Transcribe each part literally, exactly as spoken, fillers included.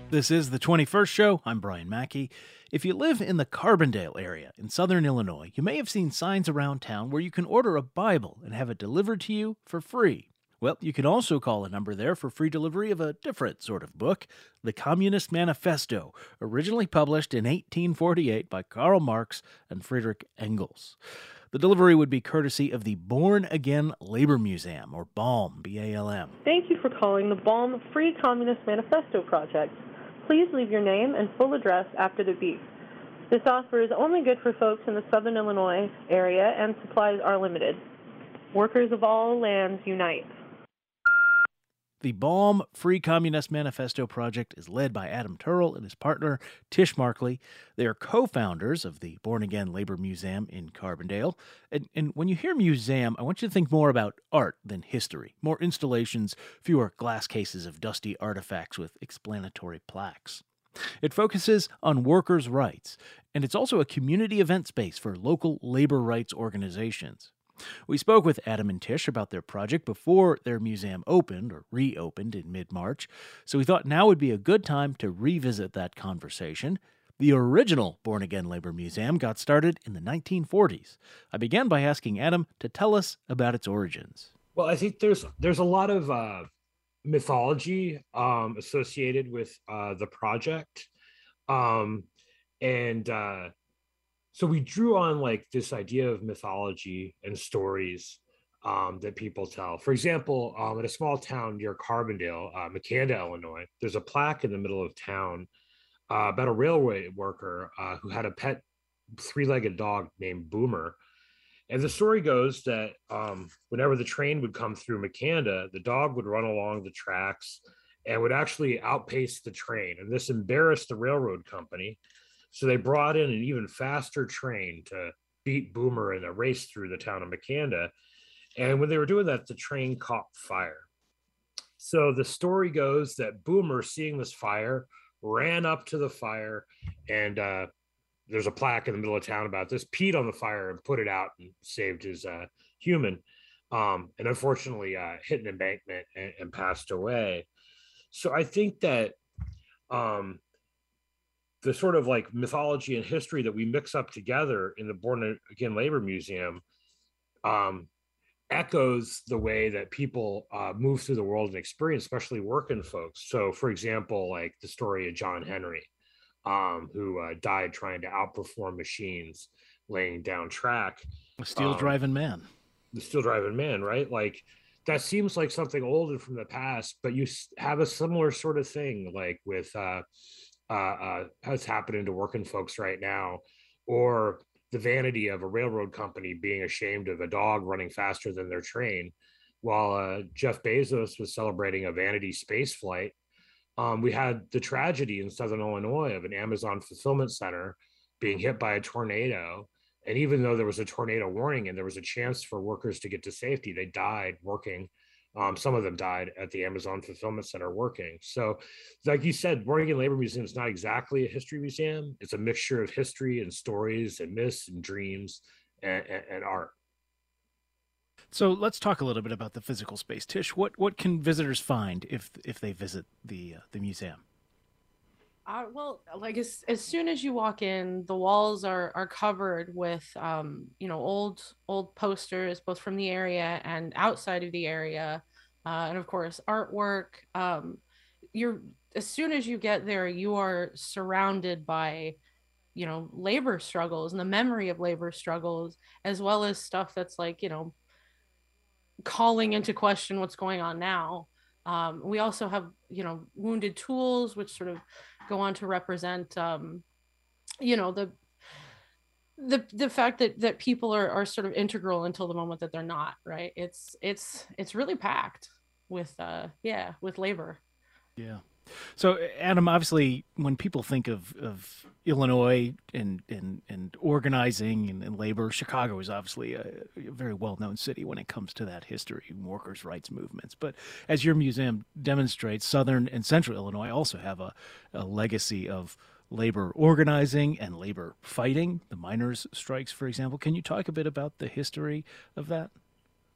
This is the twenty-first show. I'm Brian Mackey. If you live in the Carbondale area in southern Illinois, you may have seen signs around town where you can order a Bible and have it delivered to you for free. Well, you can also call a number there for free delivery of a different sort of book, the Communist Manifesto, originally published in eighteen forty-eight by Karl Marx and Friedrich Engels. The delivery would be courtesy of the Born Again Labor Museum, or BALM, B A L M. Thank you for calling the BALM Free Communist Manifesto Project. Please leave your name and full address after the beep. This offer is only good for folks in the southern Illinois area, and supplies are limited. Workers of all lands unite. The BALM Free Communist Manifesto Project is led by Adam Turrell and his partner, Tish Markley. They are co-founders of the Born Again Labor Museum in Carbondale. And, and when you hear museum, I want you to think more about art than history. More installations, fewer glass cases of dusty artifacts with explanatory plaques. It focuses on workers' rights, and it's also a community event space for local labor rights organizations. We spoke with Adam and Tish about their project before their museum opened, or reopened, in mid-March, so we thought now would be a good time to revisit that conversation. The original Born Again Labor Museum got started in the nineteen forties. I began by asking Adam to tell us about its origins. Well, I think there's there's a lot of uh, mythology um, associated with uh, the project, um, and uh, So we drew on like this idea of mythology and stories um, that people tell. For example, um, in a small town near Carbondale, uh, Makanda, Illinois, there's a plaque in the middle of town uh, about a railway worker uh, who had a pet three-legged dog named Boomer. And the story goes that um, whenever the train would come through Makanda, the dog would run along the tracks and would actually outpace the train. And this embarrassed the railroad company. So they brought in an even faster train to beat Boomer in a race through the town of Makanda. And when they were doing that, the train caught fire. So the story goes that Boomer, seeing this fire, ran up to the fire, and uh, there's a plaque in the middle of town about this, peed on the fire and put it out and saved his uh, human. Um, and unfortunately uh, hit an embankment and, and passed away. So I think that um, the sort of like mythology and history that we mix up together in the Born Again Labor Museum um, echoes the way that people uh, move through the world and experience, especially working folks. So, for example, like the story of John Henry, um, who uh, died trying to outperform machines, laying down track. A steel driving um, man. The steel driving man, right? Like that seems like something old and from the past, but you have a similar sort of thing, like with uh, Uh, uh, has happening to working folks right now, or the vanity of a railroad company being ashamed of a dog running faster than their train. While uh, Jeff Bezos was celebrating a vanity space flight, um, we had the tragedy in Southern Illinois of an Amazon fulfillment center being hit by a tornado. And even though there was a tornado warning and there was a chance for workers to get to safety, they died working. Um, some of them died at the Amazon fulfillment center working. So like you said, Born Again Labor Museum is not exactly a history museum. It's a mixture of history and stories and myths and dreams and, and, and art. So let's talk a little bit about the physical space. Tish, what, what can visitors find if if they visit the uh, the museum? Uh, well, like as, as soon as you walk in, the walls are are covered with, um, you know, old old posters, both from the area and outside of the area, uh, and of course artwork. Um, you're as soon as you get there, you are surrounded by, you know, labor struggles and the memory of labor struggles, as well as stuff that's like, you know, calling into question what's going on now. Um, we also have, you know, wounded tools, which sort of go on to represent, um, you know, the the the fact that that people are are sort of integral until the moment that they're not. Right? It's it's it's really packed with, uh, yeah, with labor. Yeah. So, Adam, obviously, when people think of, of Illinois and, and, and organizing and, and labor, Chicago is obviously a, a very well-known city when it comes to that history and workers' rights movements. But as your museum demonstrates, Southern and Central Illinois also have a, a legacy of labor organizing and labor fighting, the miners' strikes, for example. Can you talk a bit about the history of that?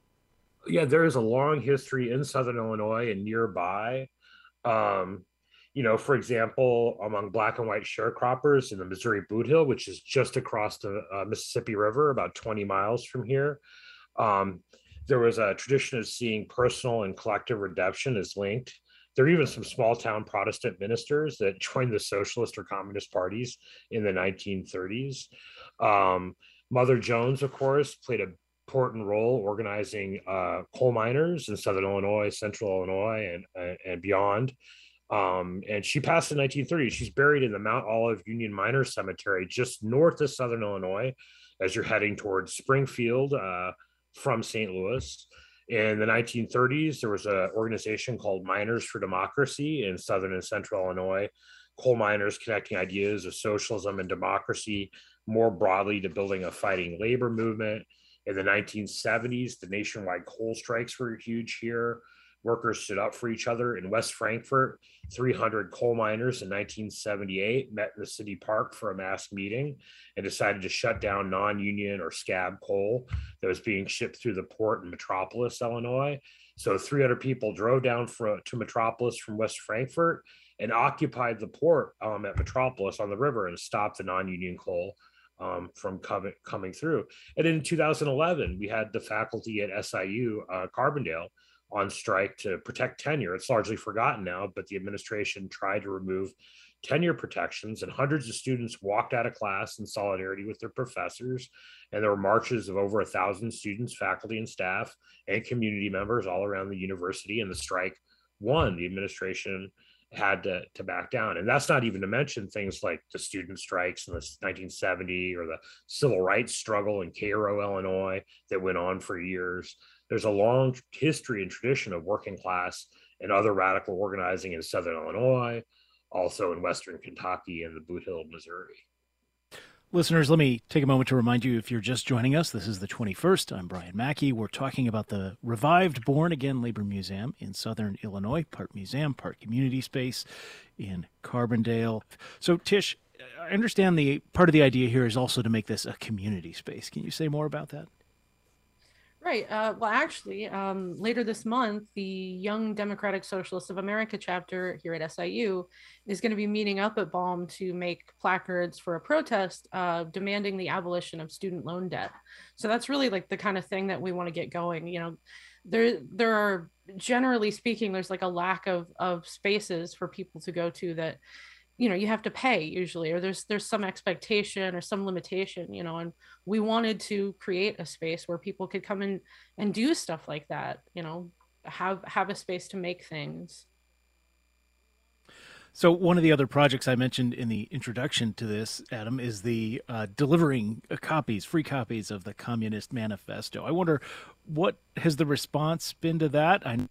Yeah, there is a long history in Southern Illinois and nearby. Um, you know, for example, among black and white sharecroppers in the Missouri Boot Hill, which is just across the uh, Mississippi River, about twenty miles from here, um, there was a tradition of seeing personal and collective redemption as linked. There are even some small town Protestant ministers that joined the socialist or communist parties in the nineteen thirties. Um, Mother Jones, of course, played a important role organizing uh, coal miners in Southern Illinois, Central Illinois, and, and, and beyond. Um, and she passed in nineteen thirty. She's buried in the Mount Olive Union Miners Cemetery, just north of Southern Illinois, as you're heading towards Springfield uh, from Saint Louis. In the nineteen thirties, there was an organization called Miners for Democracy in Southern and Central Illinois, coal miners connecting ideas of socialism and democracy more broadly to building a fighting labor movement. In the nineteen seventies, the nationwide coal strikes were huge here. Workers stood up for each other. In West Frankfort, three hundred coal miners in nineteen seventy-eight met in the city park for a mass meeting and decided to shut down non-union or scab coal that was being shipped through the port in Metropolis, Illinois. So three hundred people drove down for, to Metropolis from West Frankfort and occupied the port um, at Metropolis on the river and stopped the non-union coal um, from coming, coming through. And in two thousand eleven, we had the faculty at S I U, uh, Carbondale, on strike to protect tenure. It's largely forgotten now, but the administration tried to remove tenure protections, and hundreds of students walked out of class in solidarity with their professors. And there were marches of over a thousand students, faculty and staff, and community members all around the university. And the strike won. The administration had to, to back down. And that's not even to mention things like the student strikes in the nineteen seventy or the civil rights struggle in Cairo, Illinois, that went on for years. There's a long history and tradition of working class and other radical organizing in Southern Illinois, also in Western Kentucky and the Boot Hill, Missouri. Listeners, let me take a moment to remind you, if you're just joining us, this is the twenty-first. I'm Brian Mackey. We're talking about the revived Born Again Labor Museum in Southern Illinois, part museum, part community space in Carbondale. So, Tish, I understand the part of the idea here is also to make this a community space. Can you say more about that? Right. Uh, well, actually, um, later this month, the Young Democratic Socialists of America chapter here at S I U is going to be meeting up at B A L M to make placards for a protest uh, demanding the abolition of student loan debt. So that's really like the kind of thing that we want to get going. You know, there there are, generally speaking, there's like a lack of of spaces for people to go to that, you know, you have to pay usually, or there's there's some expectation or some limitation, you know, and we wanted to create a space where people could come in and do stuff like that, you know, have have a space to make things. So one of the other projects I mentioned in the introduction to this, Adam, is the uh, delivering copies, free copies of the Communist Manifesto. I wonder, what has the response been to that? I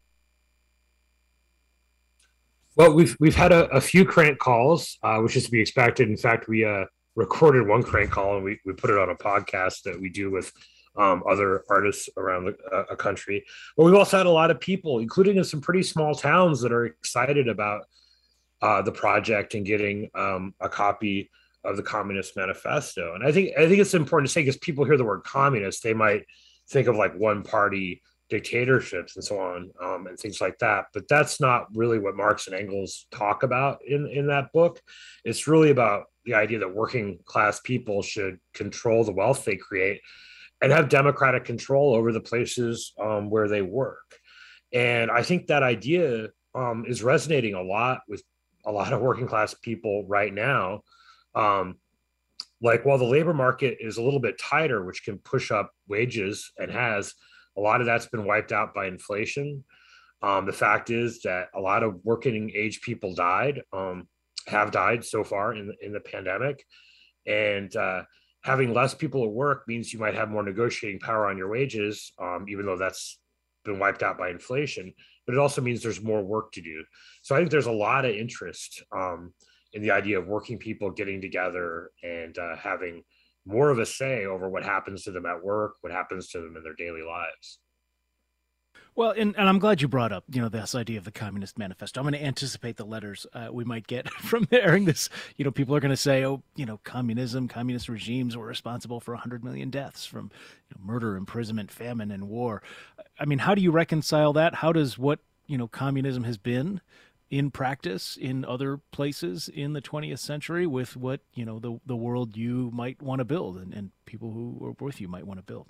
Well, we've we've had a, a few crank calls, uh, which is to be expected. In fact, we uh, recorded one crank call and we, we put it on a podcast that we do with um, other artists around the uh, a country. But we've also had a lot of people, including in some pretty small towns, that are excited about uh, the project and getting um, a copy of the Communist Manifesto. And I think I think it's important to say, because people hear the word communist, they might think of like one party dictatorships and so on, um, and things like that. But that's not really what Marx and Engels talk about in, in that book. It's really about the idea that working class people should control the wealth they create and have democratic control over the places um, where they work. And I think that idea um, is resonating a lot with a lot of working class people right now. Um, like, while the labor market is a little bit tighter, which can push up wages and has, a lot of that's been wiped out by inflation. Um, the fact is that a lot of working age people died, um, have died so far in the, in the pandemic. And uh, having less people at work means you might have more negotiating power on your wages, um, even though that's been wiped out by inflation. But it also means there's more work to do. So I think there's a lot of interest um, in the idea of working people getting together and uh, having more of a say over what happens to them at work, what happens to them in their daily lives. Well, and, and I'm glad you brought up, you know, this idea of the Communist Manifesto. I'm going to anticipate the letters uh, we might get from airing this. You know, people are going to say, oh, you know, communism, communist regimes were responsible for one hundred million deaths from, you know, murder, imprisonment, famine, and war. I mean, how do you reconcile that? How does what, you know, communism has been in practice in other places in the twentieth century with what, you know, the, the world you might want to build and, and people who are with you might want to build?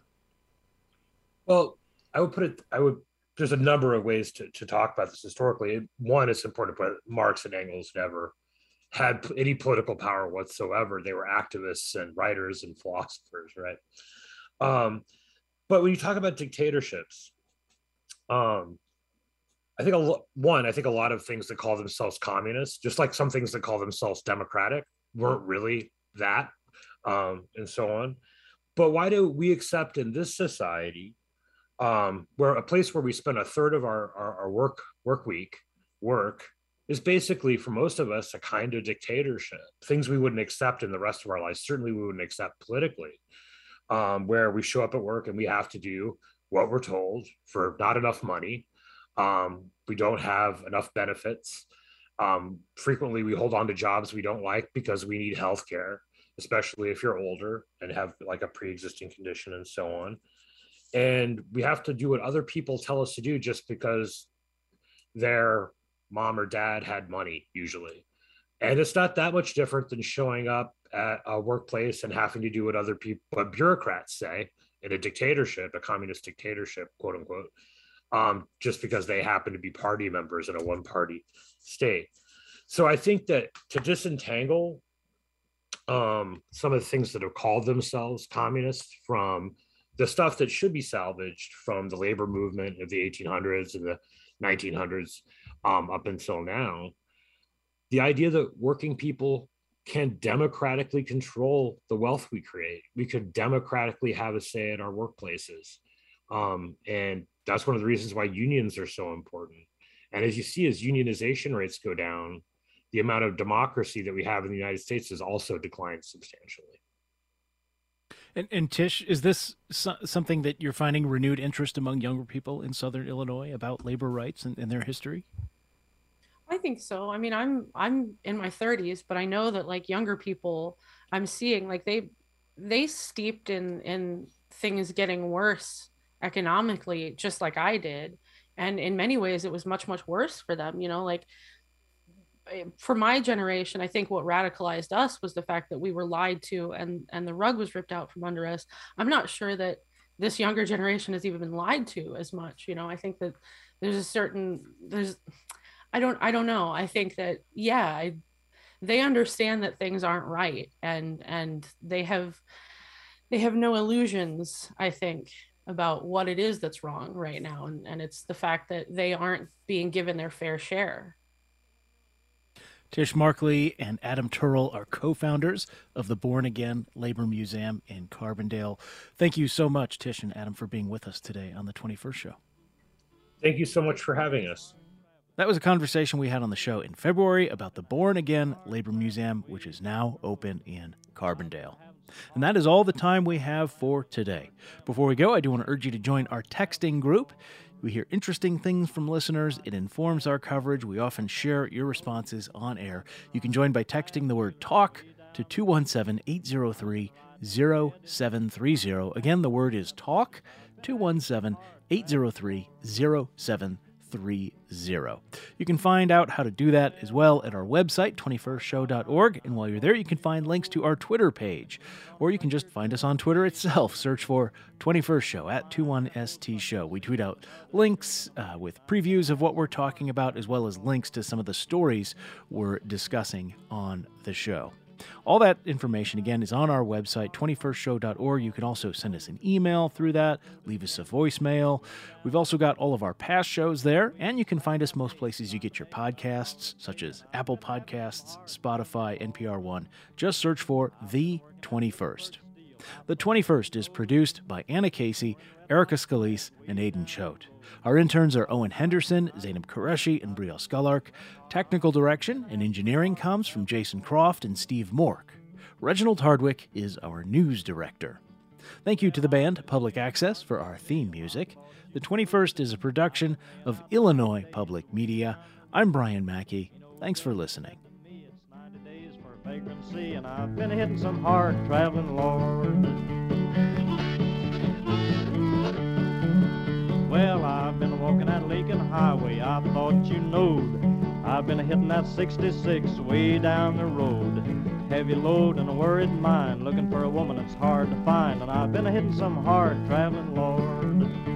Well, I would put it, I would, there's a number of ways to, to talk about this historically. One, it's important to put Marx and Engels never had any political power whatsoever. They were activists and writers and philosophers, right? Um, but when you talk about dictatorships, um, I think a lo- one, I think a lot of things that call themselves communist, just like some things that call themselves democratic, weren't really that, um, and so on. But why do we accept in this society, um, where a place where we spend a third of our, our, our work work week work is basically, for most of us, a kind of dictatorship, things we wouldn't accept in the rest of our lives, certainly we wouldn't accept politically, um, where we show up at work and we have to do what we're told for not enough money. Um, we don't have enough benefits. Um, frequently, we hold on to jobs we don't like because we need health care, especially if you're older and have like a pre-existing condition and so on. And we have to do what other people tell us to do just because their mom or dad had money, usually. And it's not that much different than showing up at a workplace and having to do what other people, what bureaucrats say in a dictatorship, a communist dictatorship, quote unquote, um, just because they happen to be party members in a one-party state. So I think that to disentangle um, some of the things that have called themselves communists from the stuff that should be salvaged from the labor movement of the eighteen hundreds and the nineteen hundreds um, up until now, the idea that working people can democratically control the wealth we create. We could democratically have a say in our workplaces. Um, and that's one of the reasons why unions are so important. And as you see, as unionization rates go down, the amount of democracy that we have in the United States has also declined substantially. And, and Tish, is this so- something that you're finding renewed interest among younger people in Southern Illinois about labor rights and, and their history? I think so. I mean, I'm I'm in my thirties, but I know that like younger people, I'm seeing like they they steeped in in things getting worse economically, just like I did, and in many ways, it was much much worse for them. You know, like for my generation, I think what radicalized us was the fact that we were lied to and and the rug was ripped out from under us. I'm not sure that this younger generation has even been lied to as much. You know, I think that there's a certain there's I don't I don't know. I think that yeah, I, they understand that things aren't right and and they have they have no illusions, I think, about what it is that's wrong right now. And, and it's the fact that they aren't being given their fair share. Tish Markley and Adam Turrell are co-founders of the Born Again Labor Museum in Carbondale. Thank you so much, Tish and Adam, for being with us today on the twenty-first Show. Thank you so much for having us. That was a conversation we had on the show in February about the Born Again Labor Museum, which is now open in Carbondale. And that is all the time we have for today. Before we go, I do want to urge you to join our texting group. We hear interesting things from listeners. It informs our coverage. We often share your responses on air. You can join by texting the word TALK to two one seven, eight zero three, zero seven three zero. Again, the word is TALK, two one seven, eight zero three, zero seven three zero. You can find out how to do that as well at our website, twenty-first show dot org. And while you're there, you can find links to our Twitter page. Or you can just find us on Twitter itself. Search for twenty-first Show at twenty-one S T Show. We tweet out links uh, with previews of what we're talking about, as well as links to some of the stories we're discussing on the show. All that information, again, is on our website, twenty-first show dot org. You can also send us an email through that, leave us a voicemail. We've also got all of our past shows there, and you can find us most places you get your podcasts, such as Apple Podcasts, Spotify, N P R One. Just search for The twenty-first. The twenty-first is produced by Anna Casey, Erica Scalise, and Aidan Choate. Our interns are Owen Henderson, Zainab Qureshi, and Brielle Skullark. Technical direction and engineering comes from Jason Croft and Steve Mork. Reginald Hardwick is our news director. Thank you to the band Public Access for our theme music. The twenty-first is a production of Illinois Public Media. I'm Brian Mackey. Thanks for listening. Vagrancy, and I've been hitting some hard traveling, Lord. Well, I've been walking that Lincoln Highway. I thought you knowed I've been hitting that sixty-six way down the road. Heavy load and a worried mind, looking for a woman that's hard to find. And I've been hitting some hard traveling, Lord.